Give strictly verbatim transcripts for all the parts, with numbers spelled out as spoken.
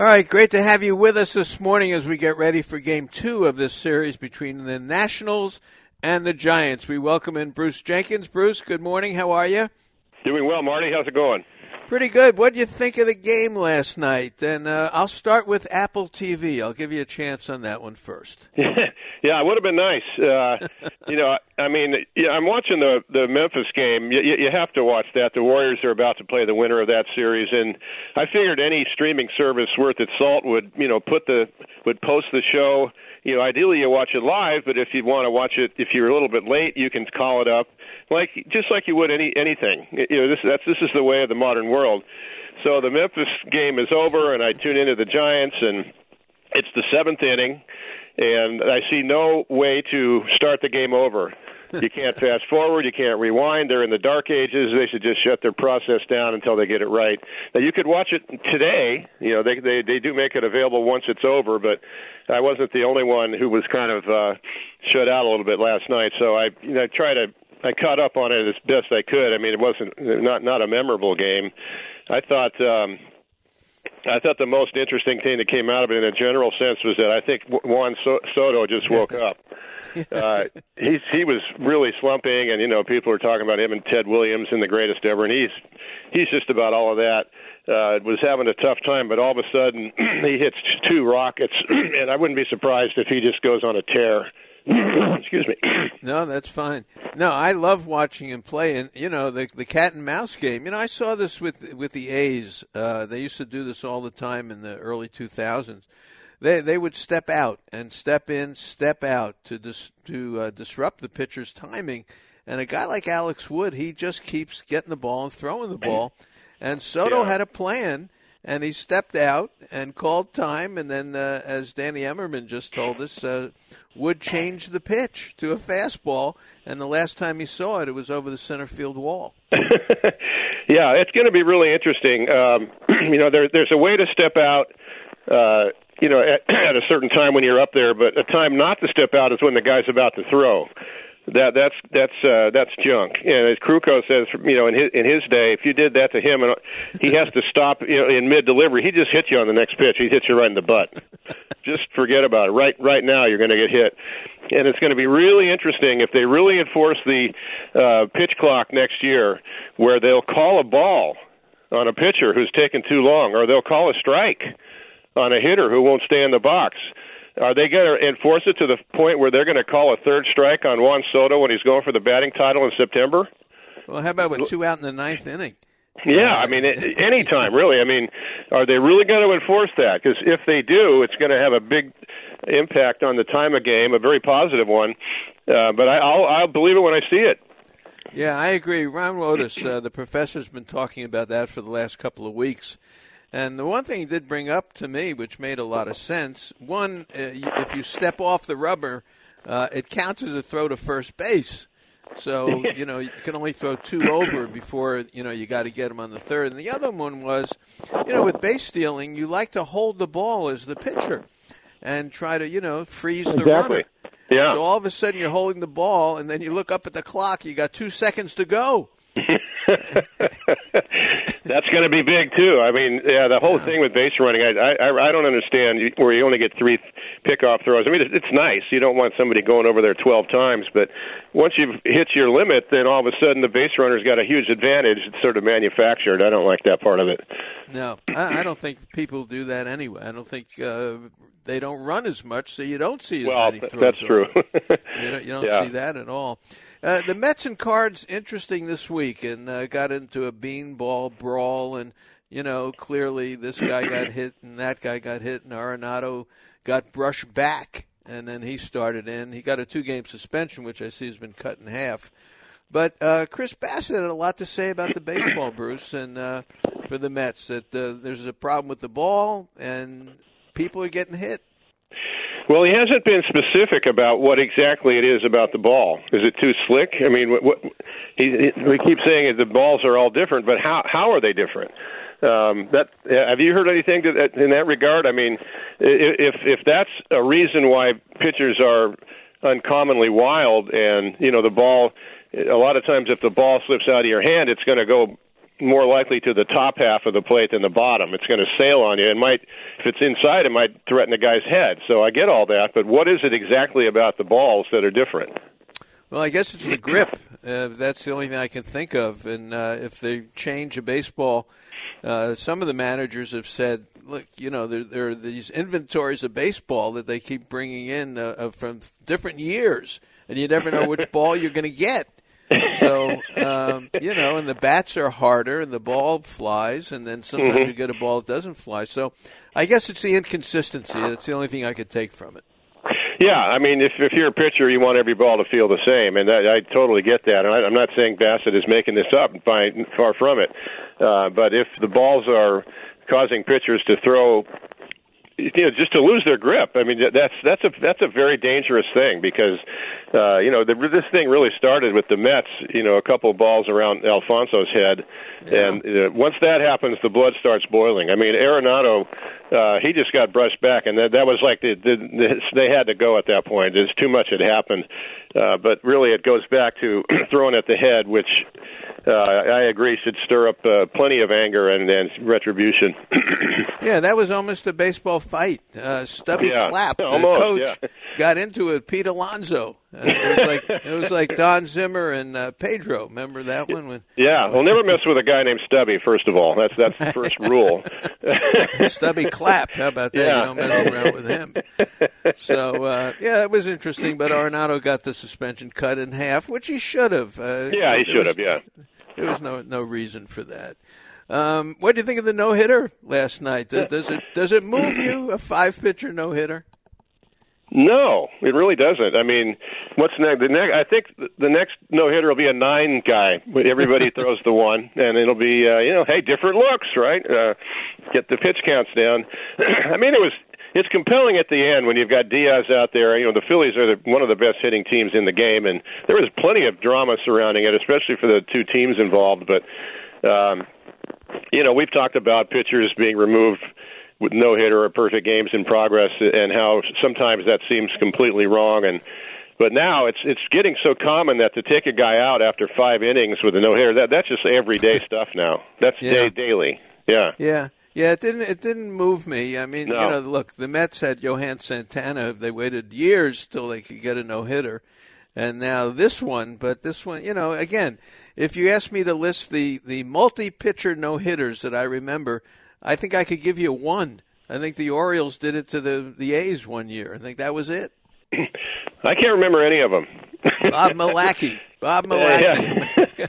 All right, great to have you with us this morning as we get ready for game two of this series between the Nationals and the Giants. We welcome in Bruce Jenkins. Bruce, good morning. How are you? Doing well, Marty. How's it going? Pretty good. What did you think of the game last night? And uh, I'll start with Apple T V. I'll give you a chance on that one first. Yeah, it would have been nice. Uh, you know, I mean, yeah, I'm watching the the Memphis game. You, you have to watch that. The Warriors are about to play the winner of that series, and I figured any streaming service worth its salt would, you know, put the would post the show. You know, ideally you watch it live, but if you want to watch it, if you're a little bit late, you can call it up, like just like you would any anything. You know, this that's this is the way of the modern world. So the Memphis game is over, and I tune into the Giants, and it's the seventh inning. And I see no way to start the game over. You can't fast forward. You can't rewind. They're in the dark ages. They should just shut their process down until they get it right. Now, you could watch it today. You know, they they, they do make it available once it's over, but I wasn't the only one who was kind of uh, shut out a little bit last night. So I, you know, I tried to I caught up on it as best I could. I mean, it wasn't not not a memorable game. I thought. Um, I thought the most interesting thing that came out of it in a general sense was that I think Juan Soto just woke up. Uh, he's, he was really slumping, and, you know, people are talking about him and Ted Williams and the greatest ever, and he's he's just about all of that. Uh, was having a tough time, but all of a sudden he hits two rockets, and I wouldn't be surprised if he just goes on a tear. Excuse me. No, that's fine. No, I love watching him play, and you know the the cat and mouse game. You know, I saw this with with the A's. Uh, they used to do this all the time in the early two thousands. They they would step out and step in, step out to dis, to uh, disrupt the pitcher's timing. And a guy like Alex Wood, he just keeps getting the ball and throwing the ball. And Soto yeah. had a plan. And he stepped out and called time, and then, uh, as Danny Emmerman just told us, uh, Wood changed the pitch to a fastball, and the last time he saw it, it was over the center field wall. Yeah, it's going to be really interesting. Um, you know, there, there's a way to step out, uh, you know, at, at a certain time when you're up there, but a time not to step out is when the guy's about to throw. That that's that's uh, that's junk. And as Krukow says, you know, in his in his day, if you did that to him, and he has to stop, you know, in mid delivery, he just hits you on the next pitch. He hits you right in the butt. Just forget about it. Right right now, you're going to get hit, and it's going to be really interesting if they really enforce the uh, pitch clock next year, where they'll call a ball on a pitcher who's taken too long, or they'll call a strike on a hitter who won't stay in the box. Are they going to enforce it to the point where they're going to call a third strike on Juan Soto when he's going for the batting title in September? Well, how about with two out in the ninth inning? Yeah, I mean, any time, really. I mean, are they really going to enforce that? Because if they do, it's going to have a big impact on the time of game, a very positive one. Uh, but I, I'll, I'll believe it when I see it. Yeah, I agree. Ron Wotus, uh, the professor's been talking about that for the last couple of weeks. And the one thing he did bring up to me, which made a lot of sense, one, uh, if you step off the rubber, uh, it counts as a throw to first base. So, you know, you can only throw two over before, you know, you got to get them on the third. And the other one was, you know, with base stealing, you like to hold the ball as the pitcher and try to, you know, freeze the exactly. runner. Yeah. So all of a sudden you're holding the ball, and then you look up at the clock, you got two seconds to go. That's going to be big too. I mean, yeah, the whole yeah. thing with base running, I, I I don't understand where you only get three pickoff throws. I mean, it's nice. You don't want somebody going over there twelve times, but once you've hit your limit, then all of a sudden the base runner's got a huge advantage. It's sort of manufactured. I don't like that part of it. No, I, I don't think people do that anyway. I don't think uh, they don't run as much, so you don't see as well, many throws. Well, that's true. you don't, you don't yeah. see that at all. Uh, the Mets and Cards, interesting this week, and uh, got into a beanball brawl, and, you know, clearly this guy got hit and that guy got hit, and Arenado got brushed back, and then he started in. He got a two-game suspension, which I see has been cut in half. But uh, Chris Bassett had a lot to say about the baseball, Bruce, and uh, for the Mets, that uh, there's a problem with the ball, and people are getting hit. Well, he hasn't been specific about what exactly it is about the ball. Is it too slick? I mean, what, what, he, we keep saying the balls are all different, but how how are they different? Um, that have you heard anything to that, in that regard? I mean, if if that's a reason why pitchers are uncommonly wild, and you know the ball, a lot of times if the ball slips out of your hand, it's going to go more likely to the top half of the plate than the bottom. It's going to sail on you. It might, if it's inside, it might threaten the guy's head. So I get all that, but what is it exactly about the balls that are different? Well, I guess it's the grip. Uh, that's the only thing I can think of. And uh, if they change a baseball, uh, some of the managers have said, look, you know, there, there are these inventories of baseball that they keep bringing in uh, from different years, and you never know which ball you're going to get. So, um, you know, and the bats are harder, and the ball flies, and then sometimes mm-hmm. you get a ball that doesn't fly. So I guess it's the inconsistency. That's the only thing I could take from it. Yeah, I mean, if if you're a pitcher, you want every ball to feel the same, and that, I totally get that. And I, I'm not saying Bassett is making this up, by, far from it. Uh, but if the balls are causing pitchers to throw, you know, just to lose their grip, I mean, that's that's a that's a very dangerous thing because, uh, you know, the, this thing really started with the Mets. You know, a couple of balls around Alfonso's head, yeah. and uh, once that happens, the blood starts boiling. I mean, Arenado. Uh, he just got brushed back, and that, that was like the, the, the, they had to go at that point. There's too much had happened. Uh, but really it goes back to throwing at the head, which uh, I agree should stir up uh, plenty of anger and, and retribution. Yeah, that was almost a baseball fight. Uh, Stubby yeah, Clapp, the almost, coach, yeah. got into it. Pete Alonso. Uh, it was like it was like Don Zimmer and uh, Pedro. Remember that one? When, yeah, we'll never mess with a guy named Stubby. First of all, that's that's the first rule. Stubby Clapp. How about that? Yeah. You don't mess around with him. So uh, yeah, it was interesting. But Arenado got the suspension cut in half, which he should have. Uh, yeah, he should have. Yeah, there was no no reason for that. Um, what do you think of the no hitter last night? Does it does it move you, a five pitcher no hitter? No, it really doesn't. I mean, what's next? The next, I think the next no-hitter will be a nine guy. Everybody throws the one, and it'll be, uh, you know, hey, different looks, right? Uh, get the pitch counts down. I mean, it was it's compelling at the end when you've got Diaz out there. You know, the Phillies are the, one of the best hitting teams in the game, and there was plenty of drama surrounding it, especially for the two teams involved. But, um, you know, we've talked about pitchers being removed with no-hitter or perfect games in progress, and how sometimes that seems completely wrong. And but now it's it's getting so common that to take a guy out after five innings with a no-hitter, that that's just everyday stuff now. That's yeah. day daily. Yeah. Yeah. Yeah, it didn't it didn't move me. I mean, no. you know, look, the Mets had Johan Santana. They waited years till they could get a no-hitter. And now this one, but this one, you know, again, if you ask me to list the, the multi-pitcher no-hitters that I remember, I think I could give you one. I think the Orioles did it to the, the A's one year. I think that was it. I can't remember any of them. Bob Milwaukee. Bob Milwaukee. Yeah.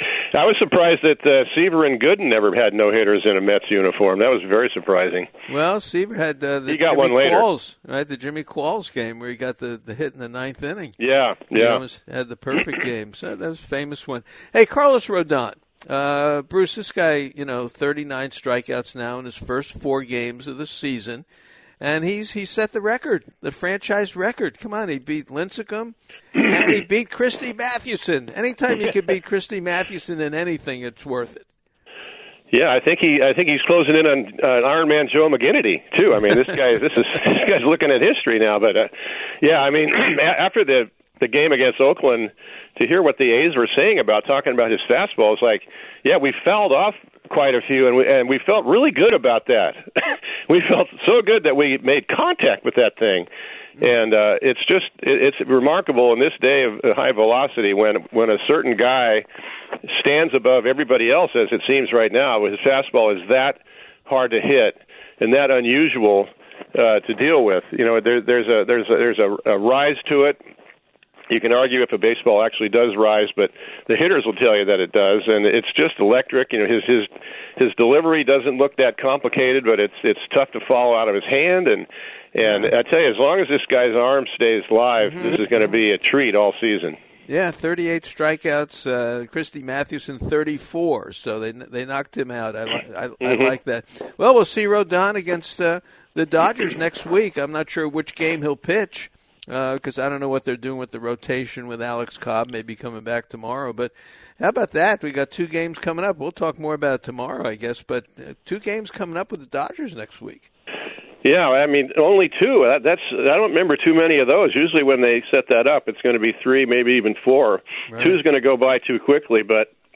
I was surprised that uh, Seaver and Gooden never had no-hitters in a Mets uniform. That was very surprising. Well, Seaver had uh, the he got Jimmy one later. Qualls, right? The Jimmy Qualls game where he got the, the hit in the ninth inning. Yeah, yeah. He almost had the perfect game. So that was a famous one. Hey, Carlos Rodon. Uh, Bruce, this guy, you know, thirty-nine strikeouts now in his first four games of the season. And he's he set the record, the franchise record. Come on, he beat Lincecum, and he beat Christy Mathewson. Anytime you can beat Christy Mathewson in anything, it's worth it. Yeah, I think he I think he's closing in on uh, Iron Man Joe McGinnity too. I mean, this guy this is this guy's looking at history now. But uh, yeah, I mean, after the the game against Oakland, to hear what the A's were saying about talking about his fastball, it's like, yeah, we fouled off quite a few, and we and we felt really good about that. We felt so good that we made contact with that thing, and uh, it's just it, it's remarkable in this day of high velocity when when a certain guy stands above everybody else, as it seems right now. His fastball is that hard to hit and that unusual uh, to deal with. You know, there, there's a there's a, there's a, a rise to it. You can argue if a baseball actually does rise, but the hitters will tell you that it does, and it's just electric. You know, his his his delivery doesn't look that complicated, but it's it's tough to follow out of his hand. And and I tell you, as long as this guy's arm stays live, mm-hmm. this is going to be a treat all season. Yeah, thirty-eight strikeouts. Uh, Christy Mathewson, thirty-four. So they they knocked him out. I, I, mm-hmm. I like that. Well, we'll see Rodon against uh, the Dodgers next week. I'm not sure which game he'll pitch, because uh, I don't know what they're doing with the rotation with Alex Cobb, maybe coming back tomorrow. But how about that? We got two games coming up. We'll talk more about it tomorrow, I guess. But uh, two games coming up with the Dodgers next week. Yeah, I mean, only two. That, that's I don't remember too many of those. Usually when they set that up, it's going to be three, maybe even four. Right. Two's going to go by too quickly. But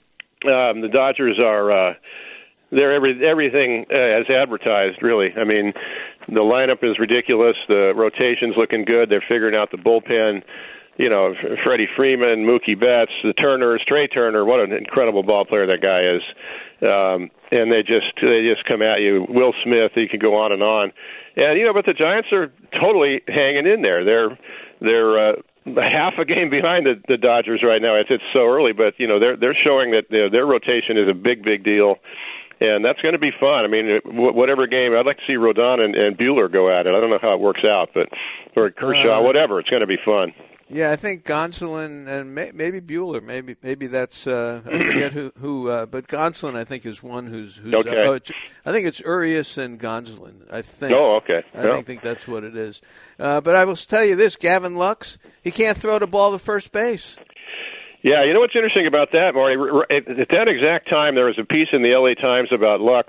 um, the Dodgers are uh, they're every everything uh, as advertised. Really, I mean, the lineup is ridiculous. The rotation's looking good. They're figuring out the bullpen. You know, Freddie Freeman, Mookie Betts, the Turners, Trey Turner. What an incredible ball player that guy is. Um, and they just they just come at you. Will Smith, you can go on and on. And you know, but the Giants are totally hanging in there. They're they're uh, half a game behind the, the Dodgers right now. It's it's so early, but you know they're they're showing that you know, their rotation is a big big deal. And that's going to be fun. I mean, whatever game, I'd like to see Rodon and, and Buehler go at it. I don't know how it works out, but or Kershaw, uh, whatever. It's going to be fun. Yeah, I think Gonsolin and may, maybe Buehler. Maybe maybe that's uh, I forget who who. Uh, but Gonsolin, I think, is one who's who's. Okay. Uh, oh, it's, I think it's Urias and Gonsolin. I think. Oh, okay. I yeah. think, think that's what it is. Uh, but I will tell you this: Gavin Lux, he can't throw the ball to first base. Yeah, you know what's interesting about that, Marty? At that exact time, there was a piece in the L A Times about Lux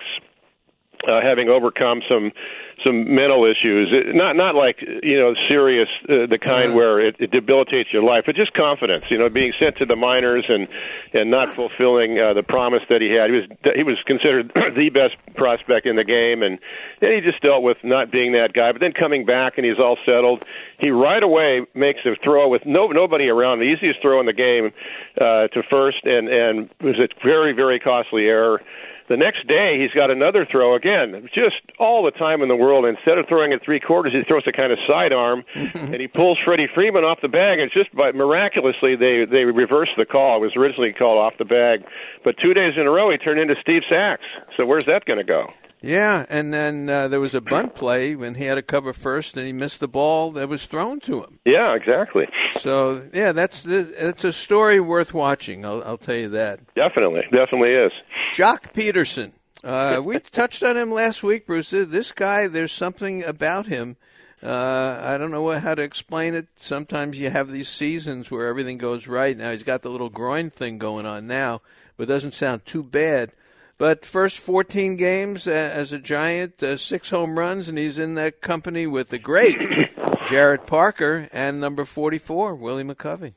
uh, having overcome some some mental issues. It, not not like you know serious, uh, the kind uh-huh. where it, it debilitates your life, but just confidence. You know, being sent to the minors and and not fulfilling uh, the promise that he had. He was he was considered the best prospect in the game, and then he just dealt with not being that guy. But then coming back and he's all settled. He right away makes a throw with no nobody around, the easiest throw in the game uh, to first, and and it was a very very costly error. The next day, he's got another throw again, just all the time in the world. Instead of throwing it three quarters, he throws a kind of sidearm, and he pulls Freddie Freeman off the bag. And just by miraculously, they they reversed the call. It was originally called off the bag, but two days in a row, he turned into Steve Sachs. So where's that going to go? Yeah, and then uh, there was a bunt play when he had to cover first, and he missed the ball that was thrown to him. Yeah, exactly. So, yeah, that's it's a story worth watching, I'll, I'll tell you that. Definitely, definitely is. Jock Peterson. Uh, we touched on him last week, Bruce. This guy, there's something about him. Uh, I don't know what, how to explain it. Sometimes you have these seasons where everything goes right. Now, he's got the little groin thing going on now, but it doesn't sound too bad. But first fourteen games uh, as a Giant, uh, six home runs, and he's in that company with the great Jarrett Parker and number forty-four, Willie McCovey.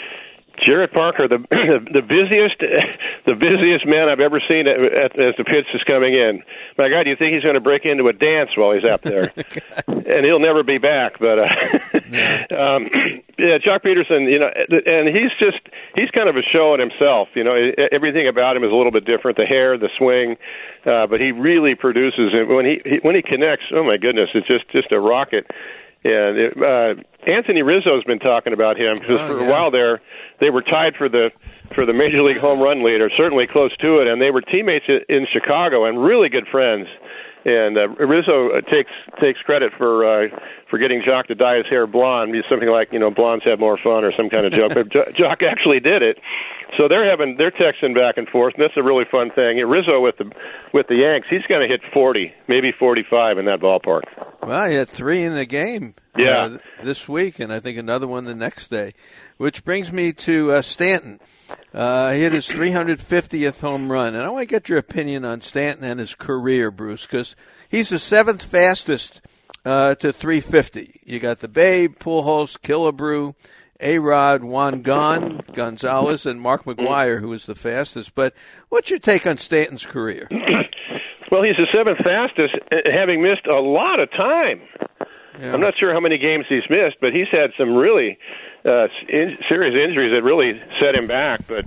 Jarrett Parker, the the busiest, the busiest man I've ever seen at, as the pitch is coming in. My God, do you think he's going to break into a dance while he's out there? And he'll never be back. But uh, yeah. um, yeah, Jock Peterson, you know, and he's just he's kind of a show in himself. You know, everything about him is a little bit different. The hair, the swing, uh, but he really produces. And when he, he when he connects, oh my goodness, it's just just a rocket. And it, uh, Anthony Rizzo's been talking about him because oh, for yeah. a while there, they were tied for the for the major league home run lead, or certainly close to it, and they were teammates in Chicago and really good friends. And uh, Rizzo takes takes credit for uh, for getting Jock to dye his hair blonde. It's something like, you know, blondes have more fun or some kind of joke. But Jock actually did it. So they're having they're texting back and forth, and that's a really fun thing. Rizzo with the with the Yanks, he's going to hit forty, maybe forty-five in that ballpark. Well, he had three in the game yeah. uh, this week, and I think another one the next day. Which brings me to uh, Stanton. Uh, he hit his three hundred fiftieth home run, and I want to get your opinion on Stanton and his career, Bruce, because he's the seventh fastest uh, to three fifty. You got the Babe, Pujols, Killebrew, A-Rod, Juan Gon, Gonzalez, and Mark McGwire, who was the fastest. But what's your take on Stanton's career? Well, he's the seventh fastest, having missed a lot of time. Yeah. I'm not sure how many games he's missed, but he's had some really uh, in- serious injuries that really set him back. But,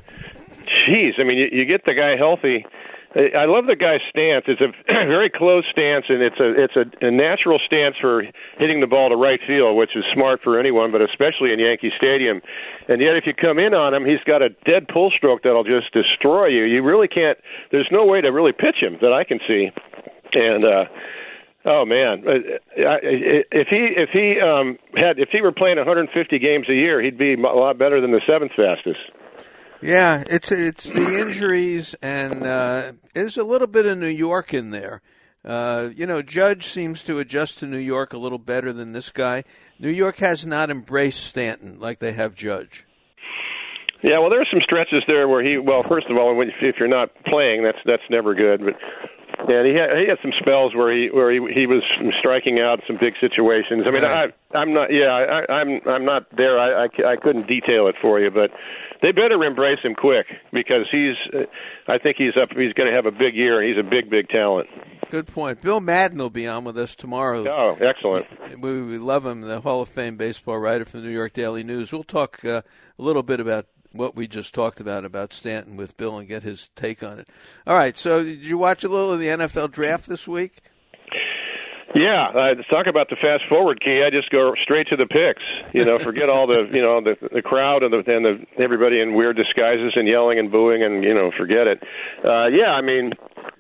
geez, I mean, you, you get the guy healthy. I love the guy's stance. It's a very close stance, and it's a it's a, a natural stance for hitting the ball to right field, which is smart for anyone, but especially in Yankee Stadium. And yet, if you come in on him, he's got a dead pull stroke that'll just destroy you. You really can't. There's no way to really pitch him that I can see. And uh, oh man, if he if he um, had if he were playing one hundred fifty games a year, he'd be a lot better than the seventh fastest. Yeah, it's it's the injuries, and uh, there's a little bit of New York in there. Uh, you know, Judge seems to adjust to New York a little better than this guy. New York has not embraced Stanton like they have Judge. Yeah, well, there are some stretches there where he. Well, first of all, if you're not playing, that's that's never good. But and he had he had some spells where he where he he was striking out in some big situations. I mean, right. I I'm not yeah I, I'm I'm not there. I, I I couldn't detail it for you, but they better embrace him quick because he's I think he's up. He's going to have a big year, and he's a big big talent. Good point. Bill Madden will be on with us tomorrow. Oh, excellent. We, we love him, the Hall of Fame baseball writer from the New York Daily News. We'll talk uh, a little bit about what we just talked about, about Stanton with Bill, and get his take on it. All right, so did you watch a little of the N F L draft this week? Yeah, uh, let's talk about the fast forward key. I just go straight to the picks. You know, forget all the you know the the crowd and the and the everybody in weird disguises and yelling and booing and you know forget it. Uh, yeah, I mean,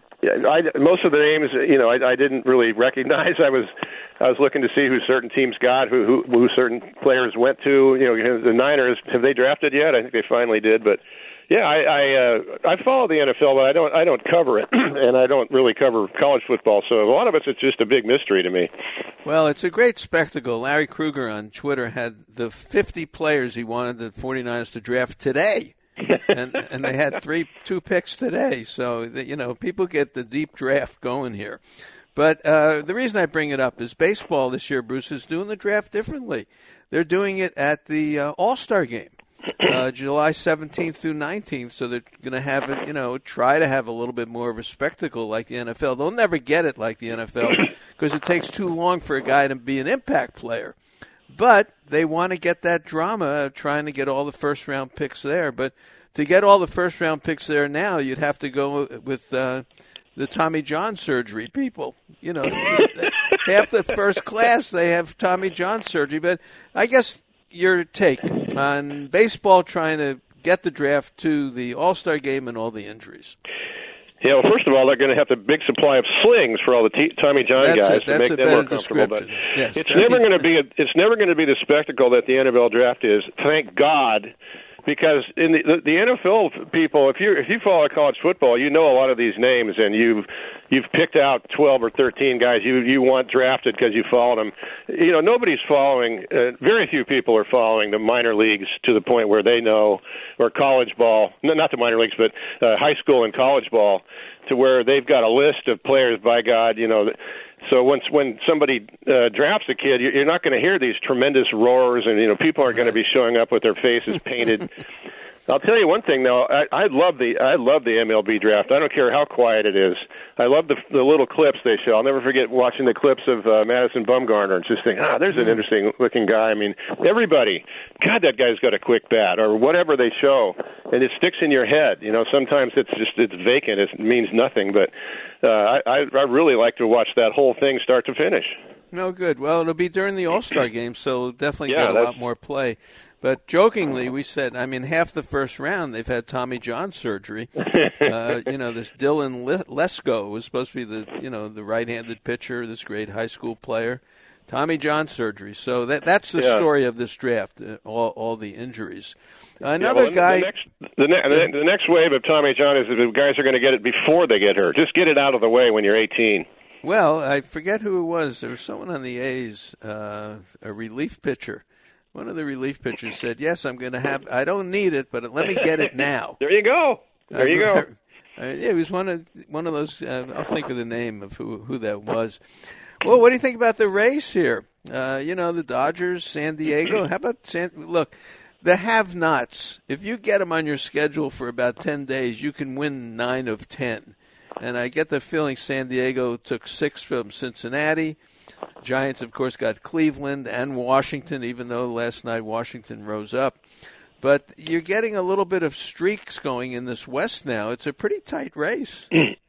I, most of the names you know I, I didn't really recognize. I was I was looking to see who certain teams got, who who, who certain players went to. You know, the Niners, have they drafted yet? I think they finally did, but. Yeah, I I, uh, I follow the N F L, but I don't I don't cover it, and I don't really cover college football. So a lot of it's it's just a big mystery to me. Well, it's a great spectacle. Larry Krueger on Twitter had the fifty players he wanted the 49ers to draft today, and and they had three two picks today. So that, you know, people get the deep draft going here. But uh, the reason I bring it up is baseball this year, Bruce, is doing the draft differently. They're doing it at the uh, All-Star game. Uh, July seventeenth through nineteenth, so they're going to have it, you know, try to have a little bit more of a spectacle like the N F L. They'll never get it like the N F L because it takes too long for a guy to be an impact player. But they want to get that drama of trying to get all the first-round picks there. But to get all the first-round picks there now, you'd have to go with uh, the Tommy John surgery people. You know, half the first class, they have Tommy John surgery. But I guess your take on baseball trying to get the draft to the All-Star game and all the injuries. Yeah, well, first of all, they're going to have a big supply of slings for all the t- Tommy John that's guys a, to make them more comfortable. But yes, it's never going to be a, it's never going to be the spectacle that the N F L draft is. Thank God. Because in the, the the N F L people, if you if you follow college football, you know a lot of these names, and you've you've picked out twelve or thirteen guys you you want drafted because you followed them. You know, nobody's following. Uh, very few people are following the minor leagues to the point where they know, or college ball, no, not the minor leagues, but uh, high school and college ball, to where they've got a list of players. By God, you know. So once when somebody uh, drafts a kid, you're not going to hear these tremendous roars, and you know people aren't going to be showing up with their faces painted. I'll tell you one thing though, I, I love the I love the M L B draft. I don't care how quiet it is. I love the the little clips they show. I'll never forget watching the clips of uh, Madison Bumgarner and just think, ah, there's an interesting looking guy. I mean, everybody, God, that guy's got a quick bat, or whatever they show, and it sticks in your head. You know, sometimes it's just it's vacant. It means nothing, but uh, I I really like to watch that whole thing start to finish. No, good. Well, it'll be during the All-Star game, so it'll definitely yeah, get a that's... lot more play. But jokingly, we said, I mean, half the first round, they've had Tommy John surgery. uh, you know, this Dylan Lesko was supposed to be the, you know, the right-handed pitcher, this great high school player. Tommy John surgery. So that that's the yeah. story of this draft, uh, all, all the injuries. Another yeah, well, guy. The next, the, ne- the, the next wave of Tommy John is that the guys are going to get it before they get hurt. Just get it out of the way when you're eighteen. Well, I forget who it was. There was someone on the A's, uh, a relief pitcher. One of the relief pitchers said, yes, I'm going to have – I don't need it, but let me get it now. There you go. There you go. Uh, yeah, it was one of one of those uh, – I'll think of the name of who, who that was. Well, what do you think about the race here? Uh, you know, the Dodgers, San Diego. How about San – look, the have-nots, if you get them on your schedule for about ten days, you can win nine of ten. And I get the feeling San Diego took six from Cincinnati. Giants, of course, got Cleveland and Washington, even though last night Washington rose up. But you're getting a little bit of streaks going in this West now. It's a pretty tight race.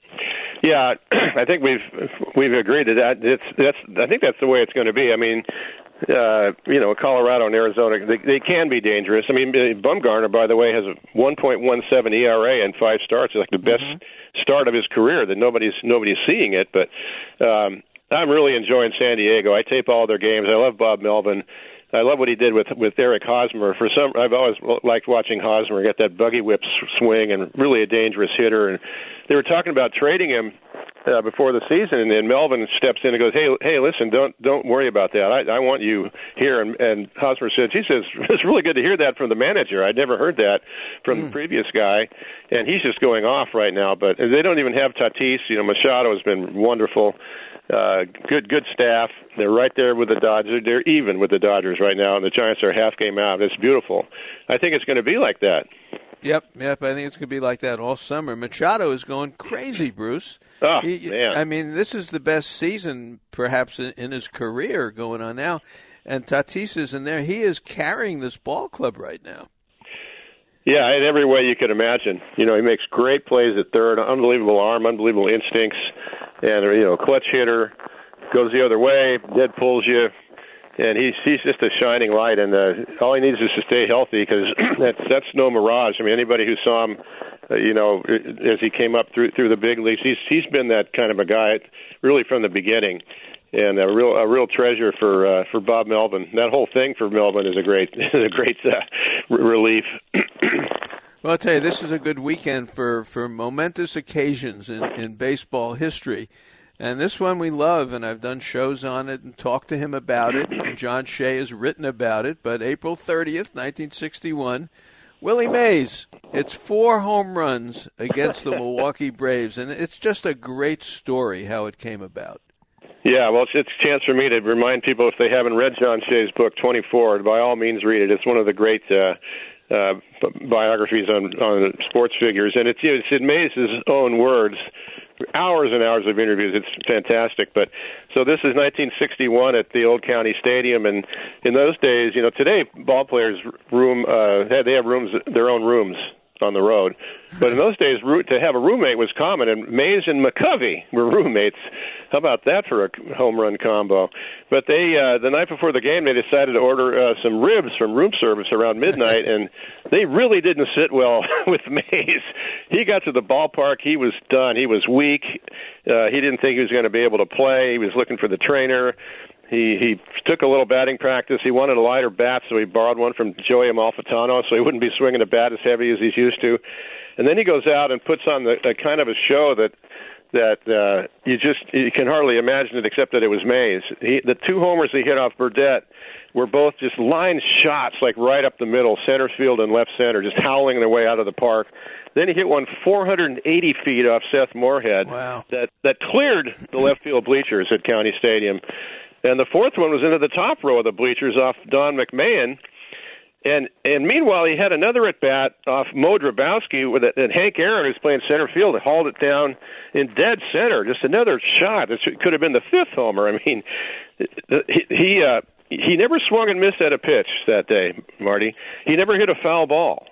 Yeah, I think we've we've agreed to that. It's that's I think that's the way it's going to be. I mean, uh, you know, Colorado and Arizona, they, they can be dangerous. I mean, Bumgarner, by the way, has a one point one seven E R A and five starts. It's like the best mm-hmm. start of his career. That nobody's nobody's seeing it, but. Um, I'm really enjoying San Diego. I tape all their games. I love Bob Melvin. I love what he did with with Eric Hosmer. For some, I've always liked watching Hosmer get that buggy whip swing, and really a dangerous hitter. And they were talking about trading him uh, before the season, and then Melvin steps in and goes, "Hey, hey, listen, don't don't worry about that. I, I want you here." And, and Hosmer said, "He says it's really good to hear that from the manager. I'd never heard that from mm. the previous guy, and he's just going off right now." But they don't even have Tatis. You know, Machado has been wonderful. Uh, good, good staff. They're right there with the Dodgers. They're even with the Dodgers right now, and the Giants are half game out. It's beautiful. I think it's going to be like that. Yep, yep. I think it's going to be like that all summer. Machado is going crazy, Bruce. Oh, he, man. I mean, this is the best season perhaps in, in his career going on now. And Tatis is in there. He is carrying this ball club right now. Yeah, in every way you could imagine. You know, he makes great plays at third, unbelievable arm, unbelievable instincts, and, you know, clutch hitter, goes the other way, dead pulls you. And he's he's just a shining light, and uh, all he needs is to stay healthy, because that's that's no mirage. I mean, anybody who saw him, uh, you know, as he came up through through the big leagues, he's he's been that kind of a guy, really from the beginning, and a real a real treasure for uh, for Bob Melvin. That whole thing for Melvin is a great is a great uh, relief. Well, I'll tell you, this is a good weekend for for momentous occasions in, in baseball history. And this one we love, and I've done shows on it and talked to him about it, and John Shea has written about it. But April thirtieth, nineteen sixty-one, Willie Mays hits four home runs against the Milwaukee Braves, and it's just a great story how it came about. Yeah, well, it's, it's a chance for me to remind people, if they haven't read John Shea's book, twenty-four, by all means read it. It's one of the great uh, uh, biographies on, on sports figures, and it's, it's in Mays' own words. Hours and hours of interviews. It's fantastic. But so this is nineteen sixty-one at the Old County Stadium, and in those days, you know, today ball players room uh, they have rooms, their own rooms on the road. But in those days, to have a roommate was common, and Mays and McCovey were roommates. How about that for a home run combo? But they, uh, the night before the game, they decided to order uh, some ribs from room service around midnight, and they really didn't sit well with Mays. He got to the ballpark, he was done. He was weak. Uh, he didn't think he was going to be able to play. He was looking for the trainer. He he took a little batting practice. He wanted a lighter bat, so he borrowed one from Joey Amalfitano, so he wouldn't be swinging a bat as heavy as he's used to. And then he goes out and puts on the, a kind of a show that that uh, you just you can hardly imagine it, except that it was Mays. He, the two homers he hit off Burdette were both just line shots, like right up the middle, center field and left center, just howling their way out of the park. Then he hit one four hundred eighty feet off Seth Moorhead. Wow. that that cleared the left field bleachers at County Stadium. And the fourth one was into the top row of the bleachers off Don McMahon. And and meanwhile, he had another at-bat off Mo Drabowski, with it, and Hank Aaron, who's playing center field, hauled it down in dead center. Just another shot. It could have been the fifth homer. I mean, he he, uh, he never swung and missed at a pitch that day, Marty. He never hit a foul ball.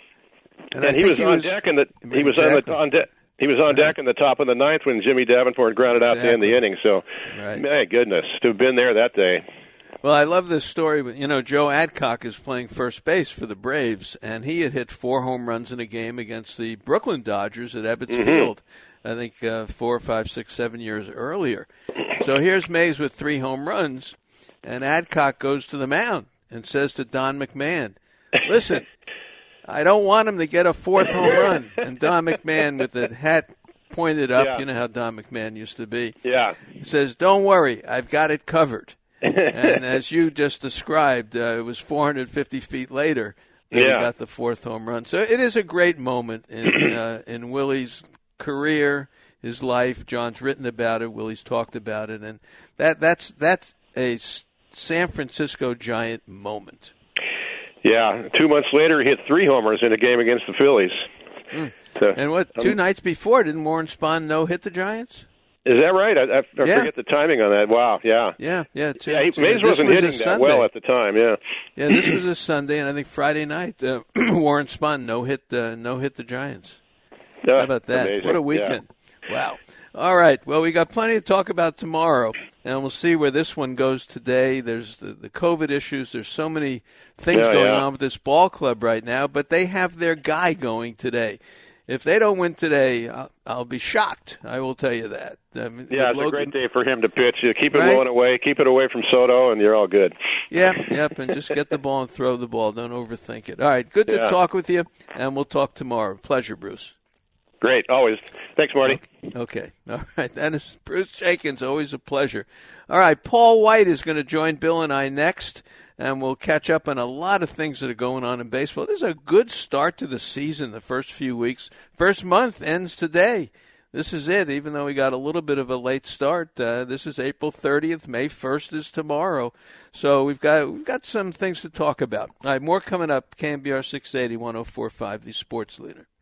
And, and he was he on was, deck, and the, he was exactly. on the on deck. He was on deck in the top of the ninth when Jimmy Davenport grounded out exactly. to end the inning. So, right. My goodness, to have been there that day. Well, I love this story. You know, Joe Adcock is playing first base for the Braves, and he had hit four home runs in a game against the Brooklyn Dodgers at Ebbets mm-hmm. Field, I think uh, four, five, six, seven years earlier. So here's Mays with three home runs, and Adcock goes to the mound and says to Don McMahon, listen, I don't want him to get a fourth home run. And Don McMahon, with the hat pointed up, yeah. you know how Don McMahon used to be, yeah. he says, don't worry, I've got it covered. And as you just described, uh, it was four hundred fifty feet later that yeah. he got the fourth home run. So it is a great moment in uh, in Willie's career, his life. John's written about it. Willie's talked about it. And that that's that's a San Francisco Giant moment. Yeah, two months later, he hit three homers in a game against the Phillies. Mm. So, and what, two um, nights before, didn't Warren Spahn no-hit the Giants? Is that right? I, I, I yeah. forget the timing on that. Wow, yeah. Yeah, yeah. Two, yeah he, two, Mays wasn't was hitting that Sunday. well at the time, yeah. Yeah, this was a Sunday, and I think Friday night, uh, Warren Spahn no-hit, uh, no-hit the Giants. Uh, How about that? Amazing. What a weekend. Yeah. Wow. All right, well, we got plenty to talk about tomorrow, and we'll see where this one goes today. There's the, the COVID issues. There's so many things yeah, going yeah. on with this ball club right now, but they have their guy going today. If they don't win today, I'll, I'll be shocked. I will tell you that. I mean, yeah, it's Logan, a great day for him to pitch. You keep it right? blowing away, keep it away from Soto, and you're all good. Yep, yep, and just get the ball and throw the ball. Don't overthink it. All right, good to yeah. talk with you, and we'll talk tomorrow. Pleasure, Bruce. Great, always. Thanks, Marty. Okay. okay. All right. That is Bruce Jenkins. Always a pleasure. All right. Paul White is going to join Bill and I next, and we'll catch up on a lot of things that are going on in baseball. This is a good start to the season, the first few weeks. First month ends today. This is it, even though we got a little bit of a late start. Uh, this is April thirtieth. May first is tomorrow. So we've got we've got some things to talk about. All right, more coming up. K N B R six eighty, one oh four point five, the Sports Leader.